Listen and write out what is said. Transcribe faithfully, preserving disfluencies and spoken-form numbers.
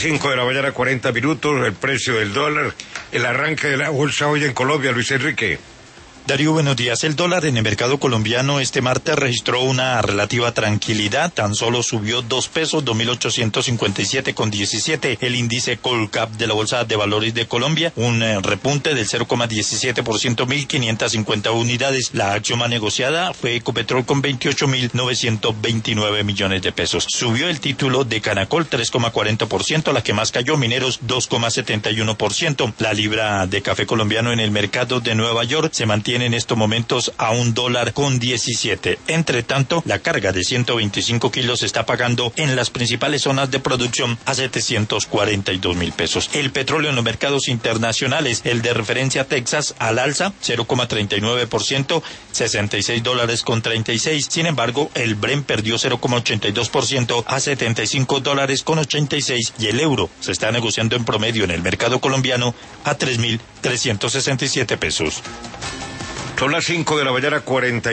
cinco de la mañana, cuarenta minutos, el precio del dólar, el arranque de la bolsa hoy en Colombia, Luis Enrique. Darío, buenos días. El dólar en el mercado colombiano este martes registró una relativa tranquilidad. Tan solo subió dos pesos, dos mil ochocientos cincuenta y siete con diecisiete. El índice Colcap de la Bolsa de Valores de Colombia, un eh, repunte del cero coma diecisiete por ciento, mil quinientas cincuenta unidades. La acción más negociada fue Ecopetrol con veintiocho mil novecientos veintinueve millones de pesos. Subió el título de Canacol tres coma cuarenta por ciento, la que más cayó, Mineros dos coma setenta y uno por ciento. La libra de café colombiano en el mercado de Nueva York se mantiene en estos momentos a un dólar con diecisiete. Entre tanto, la carga de ciento veinticinco kilos se está pagando en las principales zonas de producción a setecientos cuarenta y dos mil pesos. El petróleo en los mercados internacionales, el de referencia Texas al alza, cero coma treinta y nueve por ciento, sesenta y seis dólares con treinta y seis. Sin embargo, el Brent perdió cero coma ochenta y dos por ciento a setenta y cinco dólares con ochenta y seis y el euro se está negociando en promedio en el mercado colombiano a tres mil trescientos sesenta y siete pesos. Son las cinco de la mañana, cuarenta